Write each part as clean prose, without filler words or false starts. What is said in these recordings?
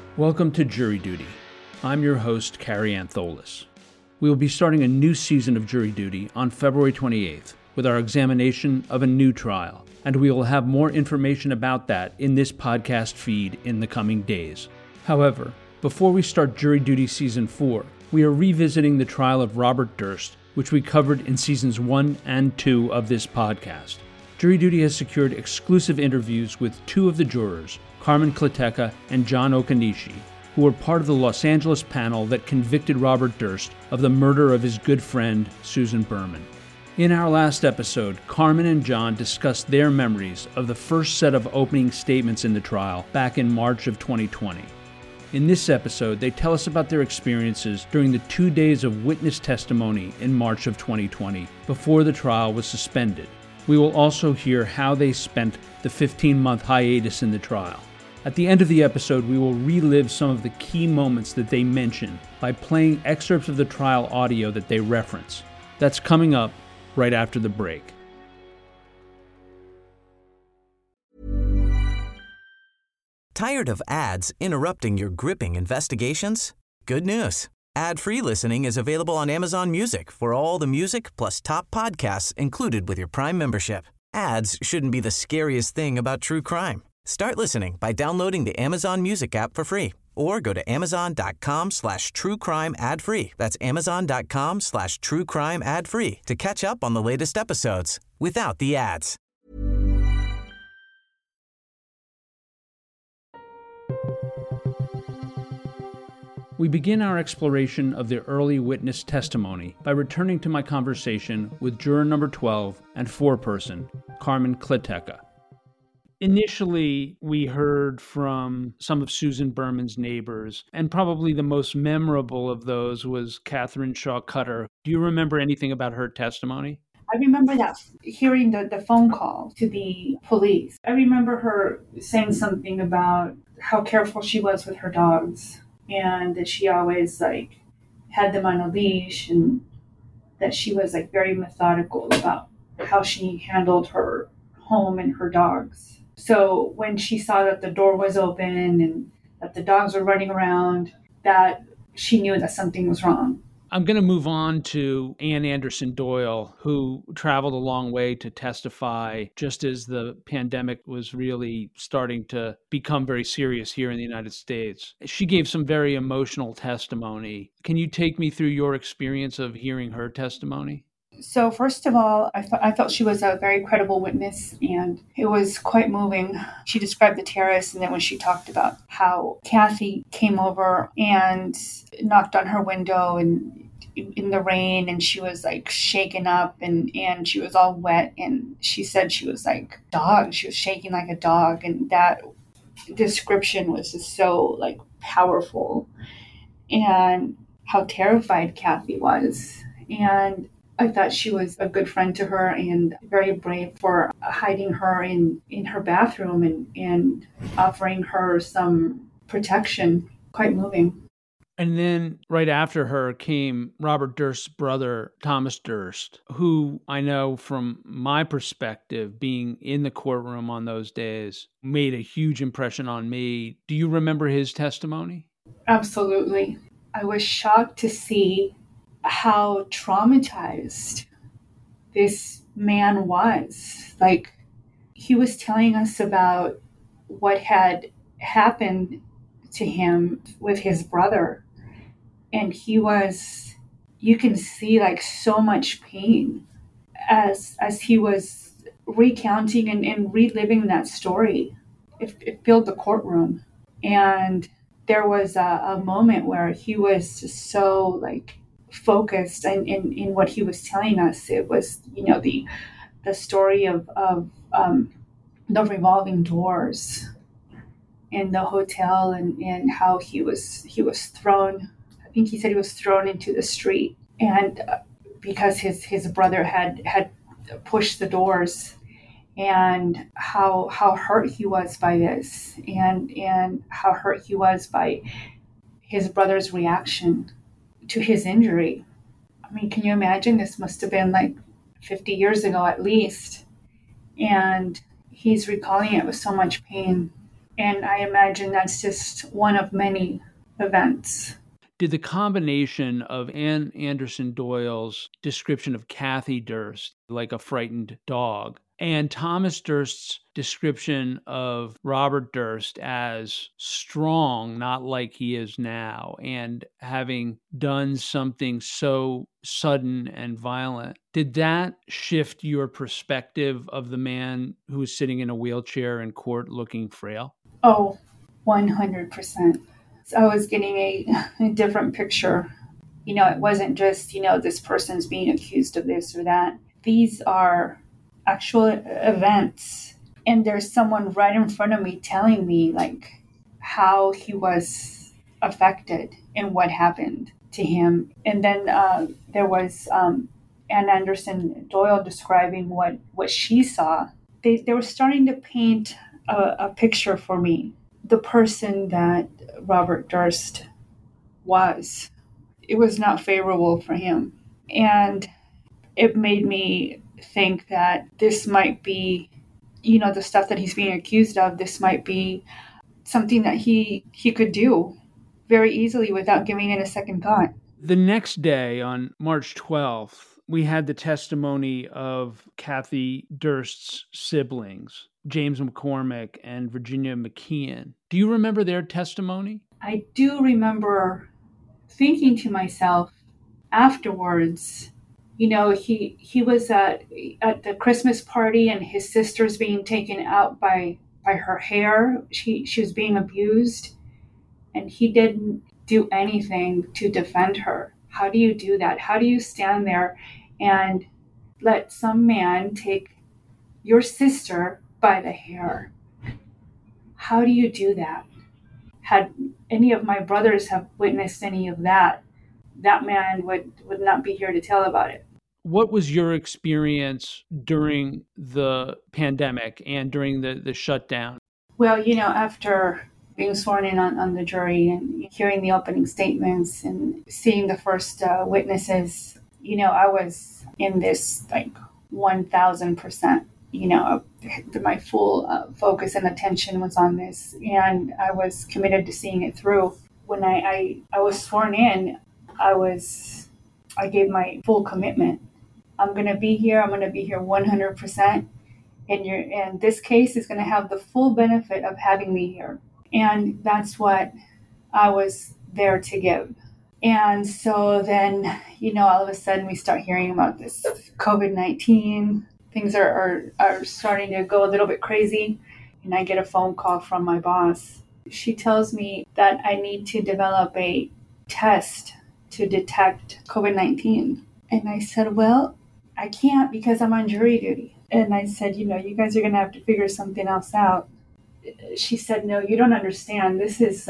Welcome to Jury Duty. I'm your host, Carrie Antholis. We will be starting a new season of Jury Duty on February 28th with our examination of a new trial, and we will have more information about that in this podcast feed in the coming days. However, before we start Jury Duty Season 4, we are revisiting the trial of Robert Durst, which we covered in Seasons 1 and 2 of this podcast. Jury Duty has secured exclusive interviews with two of the jurors, Carmen Klitecka and John Okanishi, who were part of the Los Angeles panel that convicted Robert Durst of the murder of his good friend, Susan Berman. In our last episode, Carmen and John discussed their memories of the first set of opening statements in the trial back in March of 2020. In this episode, they tell us about their experiences during the 2 days of witness testimony in March of 2020, before the trial was suspended. We will also hear how they spent the 15-month hiatus in the trial. At the end of the episode, we will relive some of the key moments that they mention by playing excerpts of the trial audio that they reference. That's coming up right after the break. Tired of ads interrupting your gripping investigations? Good news. Ad-free listening is available on Amazon Music for all the music plus top podcasts included with your Prime membership. Ads shouldn't be the scariest thing about true crime. Start listening by downloading the Amazon Music app for free or go to amazon.com/truecrime ad-free. That's amazon.com/truecrime ad-free to catch up on the latest episodes without the ads. We begin our exploration of the early witness testimony by returning to my conversation with juror number 12 and foreperson, Carmen Klitecka. Initially, we heard from some of Susan Berman's neighbors, and probably the most memorable of those was Catherine Shaw Cutter. Do you remember anything about her testimony? I remember that hearing the phone call to the police. I remember her saying something about how careful she was with her dogs and that she always had them on a leash and that she was very methodical about how she handled her home and her dogs. So when she saw that the door was open and that the dogs were running around, that she knew that something was wrong. I'm going to move on to Ann Anderson Doyle, who traveled a long way to testify just as the pandemic was really starting to become very serious here in the United States. She gave some very emotional testimony. Can you take me through your experience of hearing her testimony? So first of all, I felt she was a very credible witness, and it was quite moving. She described the terrace, and then when she talked about how Kathy came over and knocked on her window and in the rain, and she was shaken up and she was all wet, and she said she was like a dog. She was shaking like a dog, and that description was just so powerful, and how terrified Kathy was. And I thought she was a good friend to her and very brave for hiding her in her bathroom and offering her some protection. Quite moving. And then right after her came Robert Durst's brother, Thomas Durst, who I know from my perspective, being in the courtroom on those days, made a huge impression on me. Do you remember his testimony? Absolutely. I was shocked to see how traumatized this man was. He was telling us about what had happened to him with his brother. And he was, you can see so much pain as he was recounting and reliving that story. It filled the courtroom. And there was a moment where he was just so focused in what he was telling us. It was, the story of the revolving doors in the hotel and how he was thrown. I think he said he was thrown into the street, and because his brother had pushed the doors, and how hurt he was by this, and how hurt he was by his brother's reaction to his injury. I mean, can you imagine? This must have been 50 years ago at least. And he's recalling it with so much pain. And I imagine that's just one of many events. Did the combination of Anne Anderson Doyle's description of Kathy Durst, like a frightened dog, and Thomas Durst's description of Robert Durst as strong, not like he is now, and having done something so sudden and violent, did that shift your perspective of the man who was sitting in a wheelchair in court looking frail? Oh, 100%. I was getting a different picture. It wasn't just, this person's being accused of this or that. These are actual events. And there's someone right in front of me telling me, like, how he was affected and what happened to him. And then there was Anne Anderson Doyle describing what she saw. They were starting to paint a picture for me. The person that Robert Durst was. It was not favorable for him. And it made me think that this might be, the stuff that he's being accused of, this might be something that he could do very easily without giving it a second thought. The next day, on March 12th, we had the testimony of Kathy Durst's siblings, James McCormick and Virginia McKeon. Do you remember their testimony? I do remember thinking to myself afterwards, he was at the Christmas party and his sister's being taken out by her hair. She was being abused and he didn't do anything to defend her. How do you do that? How do you stand there and let some man take your sister by the hair? How do you do that? Had any of my brothers have witnessed any of that, that man would not be here to tell about it. What was your experience during the pandemic and during the shutdown? Well, after being sworn in on the jury and hearing the opening statements and seeing the first witnesses, I was in this 1,000%, my full focus and attention was on this. And I was committed to seeing it through. When I was sworn in, I gave my full commitment. I'm going to be here. I'm going to be here 100%. And this case is going to have the full benefit of having me here. And that's what I was there to give. And so then, all of a sudden we start hearing about this COVID-19. Things are starting to go a little bit crazy. And I get a phone call from my boss. She tells me that I need to develop a test to detect COVID-19. And I said, well, I can't because I'm on jury duty. And I said, you guys are going to have to figure something else out. She said, no, you don't understand. This is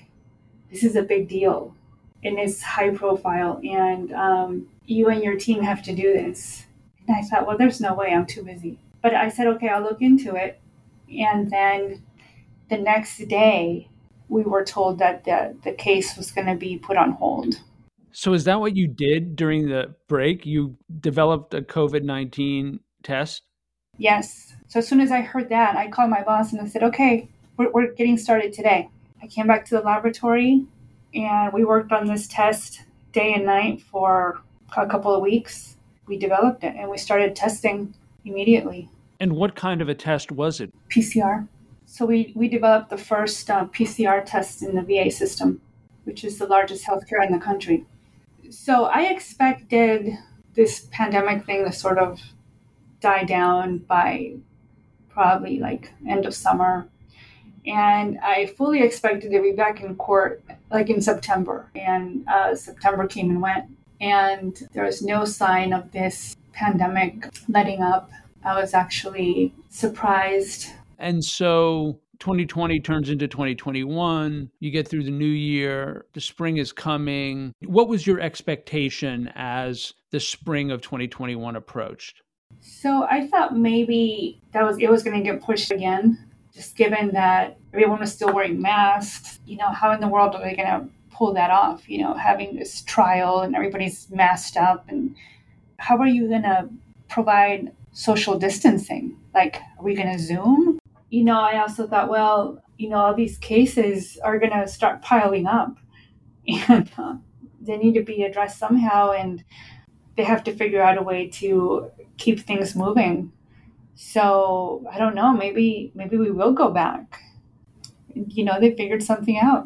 a big deal. And it's high profile. And you and your team have to do this. And I thought, well, there's no way. I'm too busy. But I said, okay, I'll look into it. And then the next day, we were told that the case was going to be put on hold. So is that what you did during the break? You developed a COVID-19 test? Yes. So as soon as I heard that, I called my boss and I said, okay, we're getting started today. I came back to the laboratory and we worked on this test day and night for a couple of weeks. We developed it and we started testing immediately. And what kind of a test was it? PCR. So we developed the first PCR test in the VA system, which is the largest healthcare in the country. So I expected this pandemic thing to sort of die down by probably end of summer. And I fully expected to be back in court in September. And September came and went. And there was no sign of this pandemic letting up. I was actually surprised. And so 2020 turns into 2021. You get through the new year. The spring is coming. What was your expectation as the spring of 2021 approached? So I thought maybe it was going to get pushed again, just given that everyone was still wearing masks. How in the world are they going to pull that off? Having this trial and everybody's masked up, and how are you going to provide social distancing? Are we going to Zoom? I also thought, well, all these cases are going to start piling up, and they need to be addressed somehow, and they have to figure out a way to keep things moving. So I don't know, maybe we will go back. They figured something out.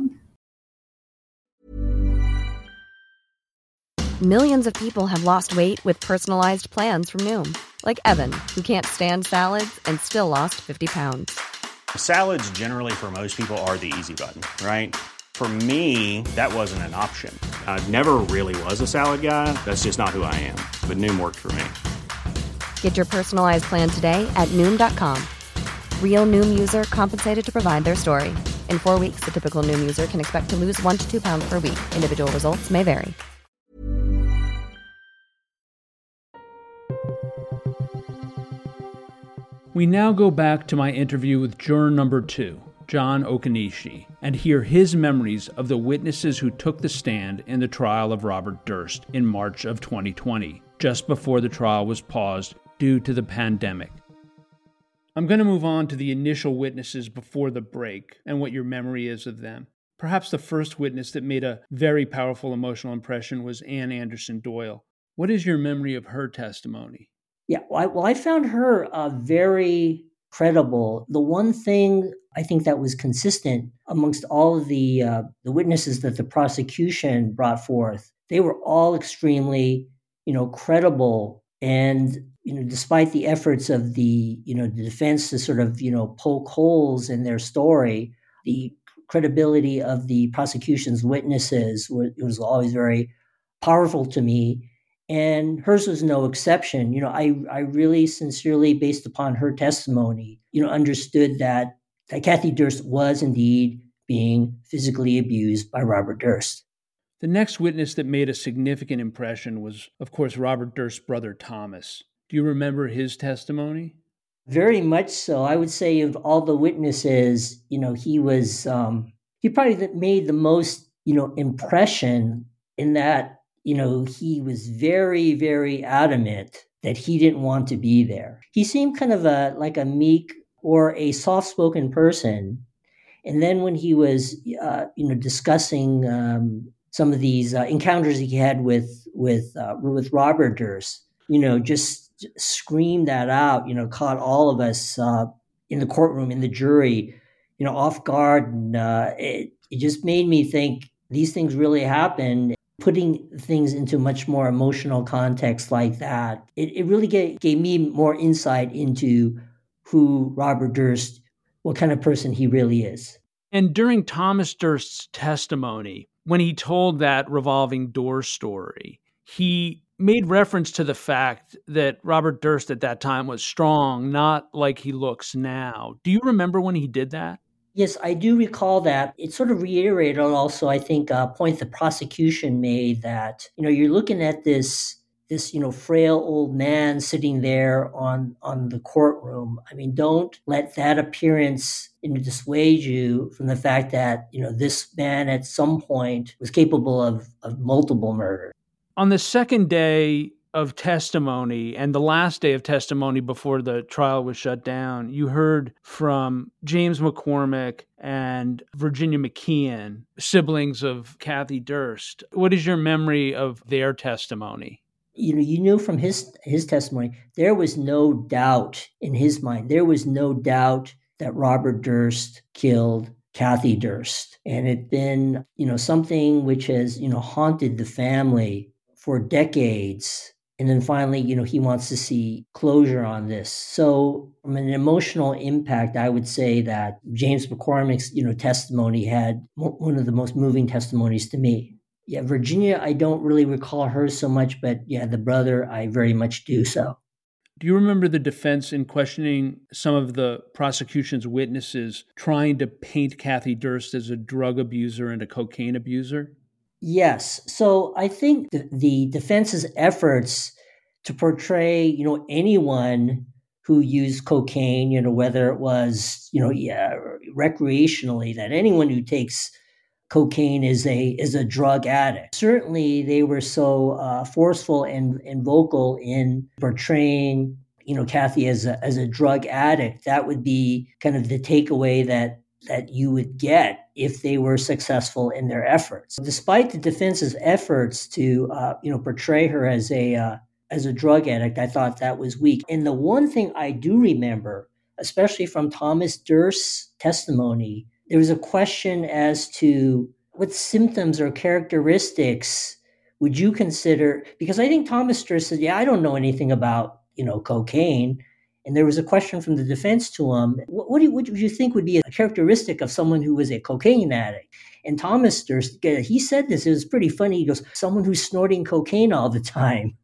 Millions of people have lost weight with personalized plans from Noom. Like Evan, who can't stand salads and still lost 50 pounds. Salads generally for most people are the easy button, right? For me, that wasn't an option. I never really was a salad guy. That's just not who I am. But Noom worked for me. Get your personalized plan today at Noom.com. Real Noom user compensated to provide their story. In 4 weeks, the typical Noom user can expect to lose 1 to 2 pounds per week. Individual results may vary. We now go back to my interview with juror number 2, John Okanishi, and hear his memories of the witnesses who took the stand in the trial of Robert Durst in March of 2020, just before the trial was paused due to the pandemic. I'm going to move on to the initial witnesses before the break and what your memory is of them. Perhaps the first witness that made a very powerful emotional impression was Ann Anderson Doyle. What is your memory of her testimony? Yeah, I found her very credible. The one thing I think that was consistent amongst all of the witnesses that the prosecution brought forth, they were all extremely, credible. And, despite the efforts of the defense to sort of, poke holes in their story, the credibility of the prosecution's witnesses was always very powerful to me. And hers was no exception. I really sincerely, based upon her testimony, understood that Kathy Durst was indeed being physically abused by Robert Durst. The next witness that made a significant impression was, of course, Robert Durst's brother, Thomas. Do you remember his testimony? Very much so. I would say of all the witnesses, he was, he probably made the most, impression in that, he was very, very adamant that he didn't want to be there. He seemed kind of like a meek or a soft-spoken person. And then when he was, discussing some of these encounters he had with Robert Durst, just screamed that out, caught all of us in the courtroom, in the jury, off guard. And it just made me think these things really happen. Putting things into much more emotional context like that, it really gave me more insight into who Robert Durst, what kind of person he really is. And during Thomas Durst's testimony, when he told that revolving door story, he made reference to the fact that Robert Durst at that time was strong, not like he looks now. Do you remember when he did that? Yes, I do recall that. It sort of reiterated also, I think, a point the prosecution made that, you're looking at this frail old man sitting there on the courtroom. I mean, don't let that appearance dissuade you from the fact that, this man at some point was capable of multiple murders. On the second day of testimony and the last day of testimony before the trial was shut down, you heard from James McCormick and Virginia McKeon, siblings of Kathy Durst. What is your memory of their testimony? You knew from his testimony, there was no doubt in his mind. There was no doubt that Robert Durst killed Kathy Durst. And it'd been, something which has, haunted the family for decades. And then finally, he wants to see closure on this. So from an emotional impact, I would say that James McCormick's, testimony had one of the most moving testimonies to me. Yeah, Virginia, I don't really recall her so much, but yeah, the brother, I very much do so. Do you remember the defense in questioning some of the prosecution's witnesses trying to paint Kathy Durst as a drug abuser and a cocaine abuser? Yes. So I think the defense's efforts to portray, anyone who used cocaine, whether it was, recreationally, that anyone who takes cocaine is a drug addict. Certainly, they were so forceful and vocal in portraying, Kathy as a drug addict. That would be kind of the takeaway that that you would get if they were successful in their efforts. Despite the defense's efforts to, portray her as a drug addict, I thought that was weak. And the one thing I do remember, especially from Thomas Durst's testimony, there was a question as to what symptoms or characteristics would you consider, because I think Thomas Durst said, I don't know anything about, cocaine. And there was a question from the defense to him, what would you think would be a characteristic of someone who was a cocaine addict? And Thomas Durst, he said this, it was pretty funny. He goes, someone who's snorting cocaine all the time.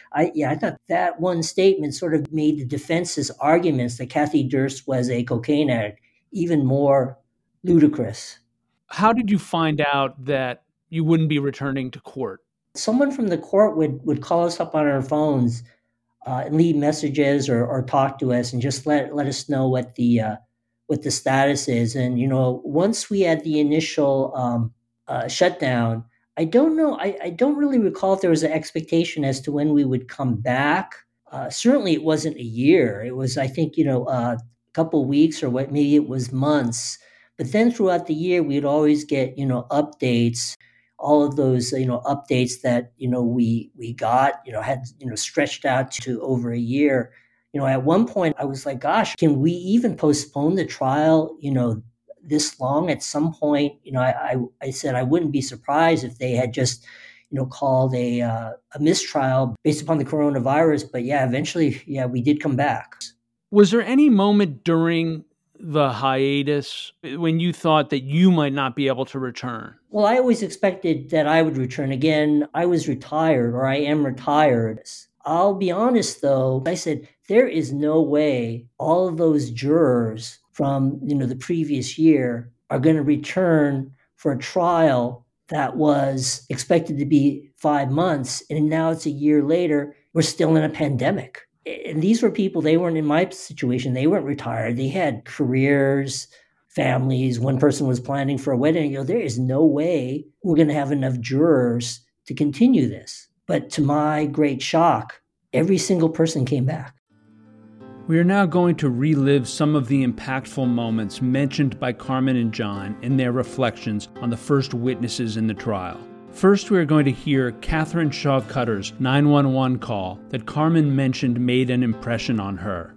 I thought that one statement sort of made the defense's arguments that Kathy Durst was a cocaine addict even more ludicrous. How did you find out that you wouldn't be returning to court? Someone from the court would call us up on our phones and leave messages or talk to us and just let us know what the status is. And, once we had the initial shutdown, I don't know. I don't really recall if there was an expectation as to when we would come back. Certainly it wasn't a year. It was, I think, a couple of weeks or maybe it was months. But then throughout the year, we'd always get, updates. All of those, updates that, we got, had, stretched out to over a year. At one point I was like, gosh, can we even postpone the trial, this long? At some point, I said I wouldn't be surprised if they had just, called a mistrial based upon the coronavirus. But eventually, we did come back. Was there any moment during the hiatus when you thought that you might not be able to return? Well, I always expected that I would return. Again, I was retired, or I am retired. I'll be honest, though. I said, there is no way all of those jurors from, the previous year are going to return for a trial that was expected to be 5 months. And now it's a year later. We're still in a pandemic. And these were people, they weren't in my situation. They weren't retired. They had careers, families. One person was planning for a wedding. There is no way we're going to have enough jurors to continue this. But to my great shock, every single person came back. We are now going to relive some of the impactful moments mentioned by Carmen and John in their reflections on the first witnesses in the trial. First, we are going to hear Catherine Shaw Cutter's 911 call that Carmen mentioned made an impression on her.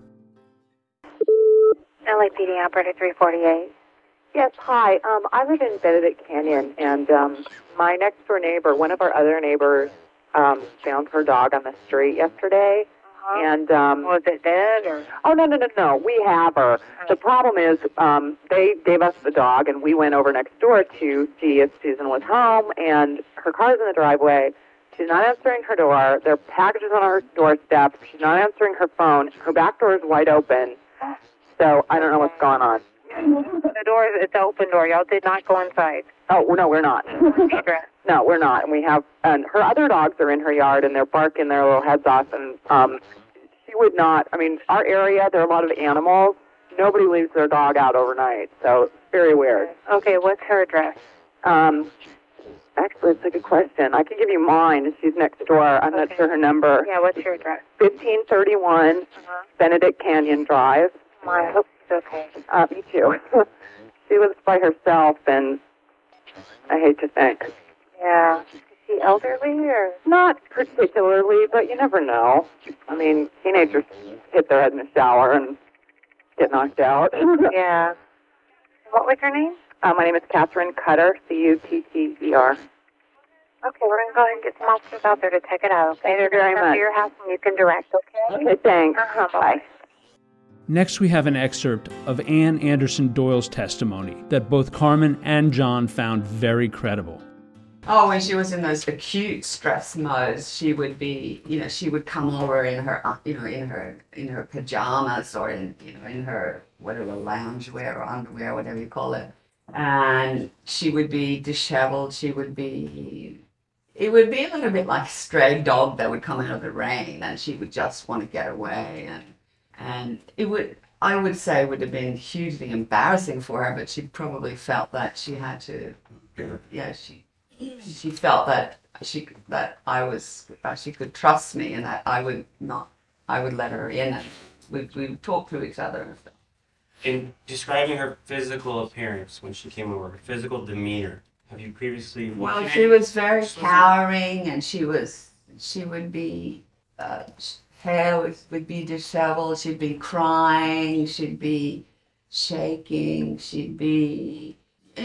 LAPD operator 348. Yes, hi. I live in Benedict Canyon, and my next door neighbor, one of our other neighbors, found her dog on the street yesterday. And was it dead or? Oh, no. We have her. The problem is they gave us the dog, and we went over next door to see if Susan was home, and her car's in the driveway. She's not answering her door. There are packages on her doorstep. She's not answering her phone. Her back door is wide open. So I don't know what's going on. The door, it's an open door. Y'all did not go inside. Oh, no, we're not. No, we're not. And her other dogs are in her yard, and they're barking their little heads off, and she would not. I mean, our area, there are a lot of animals. Nobody leaves their dog out overnight, so it's very weird. Okay, what's her address? Actually, it's a good question. I can give you mine. She's next door. I'm not sure her number. Yeah, what's your address? 1531 Benedict Canyon Drive. I hope she's okay. Me too. She lives by herself, and I hate to think. Yeah. Is she elderly or? Not particularly, but you never know. I mean, teenagers hit their head in the shower and get knocked out. Yeah. What was her name? My name is Catherine Cutter, Cutter. Okay, we're going to go ahead and get some officers out there to check it out. Okay, they're going to come to your house and you can direct, okay? Okay, thanks. Bye. Next, we have an excerpt of Ann Anderson Doyle's testimony that both Carmen and John found very credible. Oh, when she was in those acute stress modes, she would be, she would come over in her, in her pajamas or in her whatever loungewear or underwear, whatever you call it, and she would be disheveled. It would be a little bit like a stray dog that would come out of the rain, and she would just want to get away, and I would say it would have been hugely embarrassing for her, but she probably felt that she had to, she felt that she could trust me and that I would let her in, and we would talk to each other and stuff. In describing her physical appearance when she came over, her physical demeanor, have you previously... Well, she was very cowering, and she would be, hair would be disheveled, she'd be crying, she'd be shaking, she'd be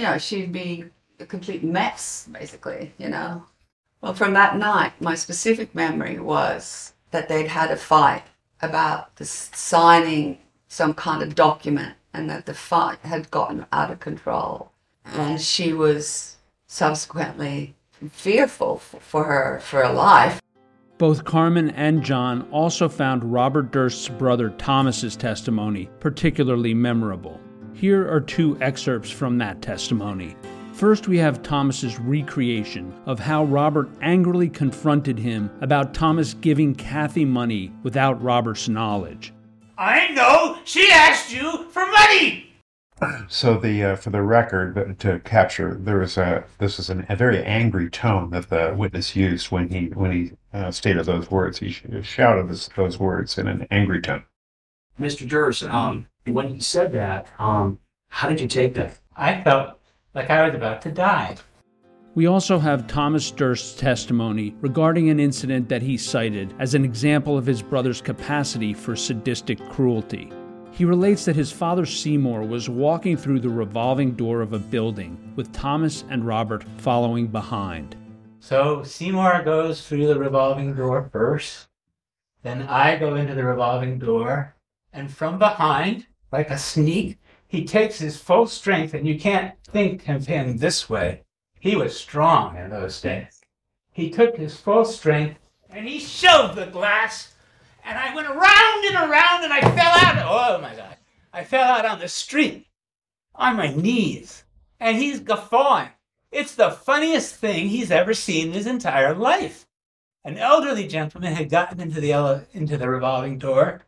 a complete mess, basically, Well, from that night, my specific memory was that they'd had a fight about signing some kind of document, and that the fight had gotten out of control. And she was subsequently fearful for her life. Both Carmen and John also found Robert Durst's brother Thomas's testimony particularly memorable. Here are two excerpts from that testimony. First, we have Thomas's recreation of how Robert angrily confronted him about Thomas giving Kathy money without Robert's knowledge. I know! She asked you for money! So for the record, to capture, this is a very angry tone that the witness used when he stated those words. He shouted those words in an angry tone. Mr. Durst, when you said that, how did you take that? I felt like I was about to die. We also have Thomas Durst's testimony regarding an incident that he cited as an example of his brother's capacity for sadistic cruelty. He relates that his father Seymour was walking through the revolving door of a building with Thomas and Robert following behind. So Seymour goes through the revolving door first, then I go into the revolving door, and from behind, like a sneak, he takes his full strength, and you can't think of him this way. He was strong in those days. He took his full strength, and he shoved the glass, and I went around and around, and I fell out. Oh, my God. I fell out on the street, on my knees, and he's guffawing. It's the funniest thing he's ever seen in his entire life. An elderly gentleman had gotten into the revolving door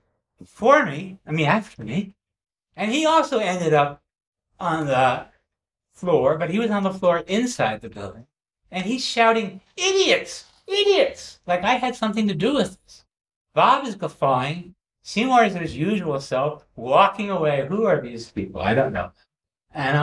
after me, and he also ended up on the floor, but he was on the floor inside the building, and he's shouting, "Idiots! Idiots!" like I had something to do with this. Bob is guffawing. Seymour is his usual self, walking away. Who are these people? I don't know. And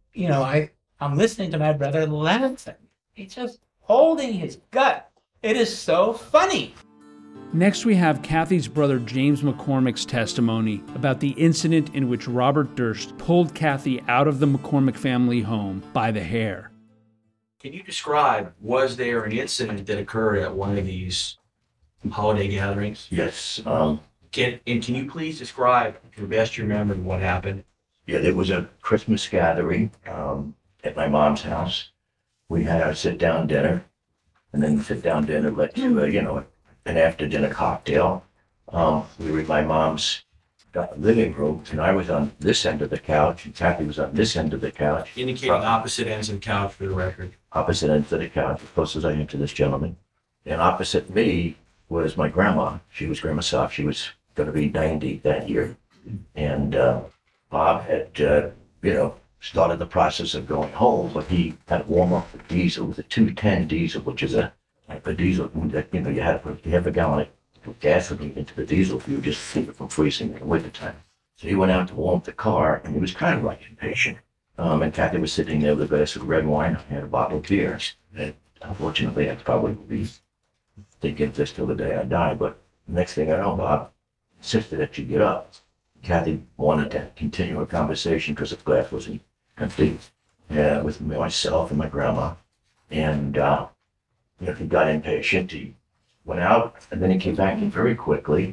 I'm listening to my brother laughing. He's just holding his gut. It is so funny. Next, we have Kathy's brother James McCormick's testimony about the incident in which Robert Durst pulled Kathy out of the McCormick family home by the hair. Can you describe, was there an incident that occurred at one of these holiday gatherings? Yes. Can you please describe, to the best you remember, what happened? Yeah, there was a Christmas gathering at my mom's house. We had our sit-down dinner, and then the sit-down dinner led to an after-dinner cocktail. We were in my mom's living room, and I was on this end of the couch, and Kathy was on this end of the couch. Indicating opposite ends of the couch for the record. Opposite ends of the couch, as close as I am to this gentleman. And opposite me was my grandma. She was Grandma Soft. She was going to be 90 that year. And Bob had, started the process of going home, but he had to warm up the diesel with a 210 diesel, which is a diesel that, you had to put half a gallon of gasoline into the diesel fuel just to keep it from freezing in the wintertime. So he went out to warm up the car, and he was kind of like impatient. And Kathy was sitting there with a glass of red wine. I had a bottle of beer. And unfortunately, I'd probably be thinking this till the day I die. But next thing I know, Bob insisted that you get up. Kathy wanted to continue a conversation because the glass wasn't complete with myself and my grandma. And he got impatient. He went out, and then he came back in very quickly,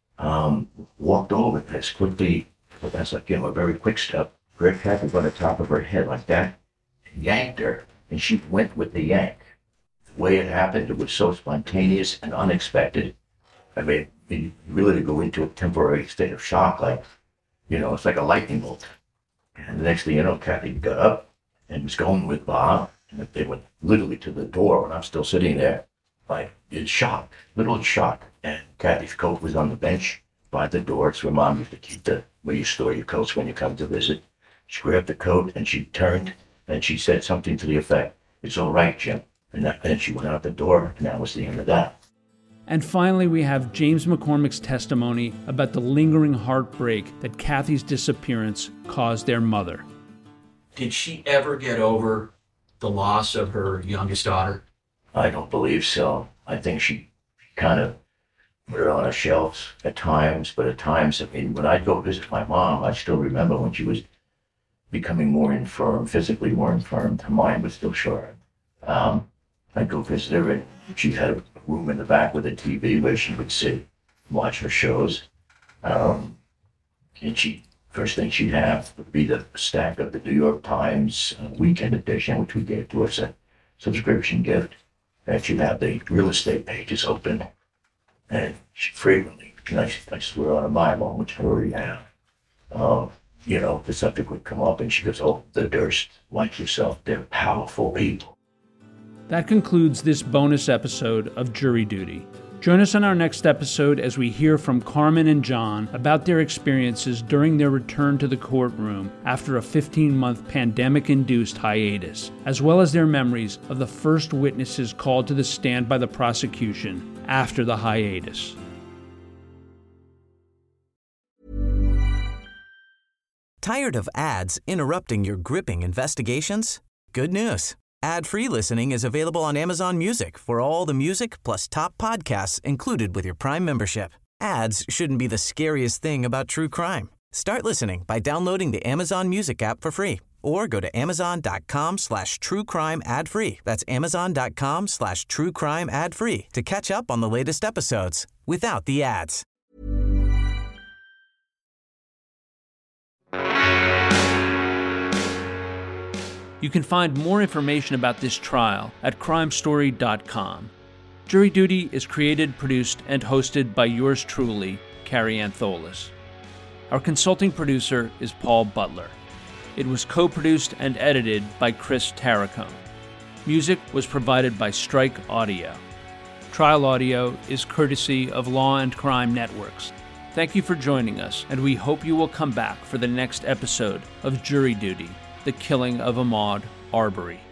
walked over as quickly, that's like, a very quick step, grabbed Kathy by the top of her head like that, and yanked her, and she went with the yank. The way it happened, it was so spontaneous and unexpected. I mean, you really go into a temporary state of shock, like, it's like a lightning bolt. And the next thing you know, Kathy got up and was going with Bob, and they went literally to the door when I'm still sitting there, like, in shock, literal shock. And Kathy's coat was on the bench by the door. It's where Mom used to keep where you store your coats when you come to visit. She grabbed the coat and she turned and she said something to the effect, "It's all right, Jim." And then she went out the door, and that was the end of that. And finally, we have James McCormick's testimony about the lingering heartbreak that Kathy's disappearance caused their mother. Did she ever get over the loss of her youngest daughter? I don't believe so. I think she kind of put her on a shelf at times, but at times, I mean, when I'd go visit my mom, I still remember when she was becoming more infirm, physically more infirm. Her mind was still sharp. I'd go visit her, and she had a room in the back with a TV where she would sit, watch her shows. And first thing she'd have would be the stack of the New York Times weekend edition, which we gave to us a subscription gift. And she'd have the real estate pages open. And she frequently, I swear on a Bible, which I already have, the subject would come up and she goes, "Oh, the Durst, like yourself, they're powerful people." That concludes this bonus episode of Jury Duty. Join us on our next episode as we hear from Carmen and John about their experiences during their return to the courtroom after a 15-month pandemic-induced hiatus, as well as their memories of the first witnesses called to the stand by the prosecution after the hiatus. Tired of ads interrupting your gripping investigations? Good news. Ad-free listening is available on Amazon Music for all the music plus top podcasts included with your Prime membership. Ads shouldn't be the scariest thing about true crime. Start listening by downloading the Amazon Music app for free or go to amazon.com/truecrime ad-free. That's amazon.com/truecrime ad-free to catch up on the latest episodes without the ads. You can find more information about this trial at crimestory.com. Jury Duty is created, produced, and hosted by yours truly, Carrie Antholis. Our consulting producer is Paul Butler. It was co-produced and edited by Chris Tarracone. Music was provided by Strike Audio. Trial audio is courtesy of Law and Crime Networks. Thank you for joining us, and we hope you will come back for the next episode of Jury Duty: The Killing of Ahmaud Arbery.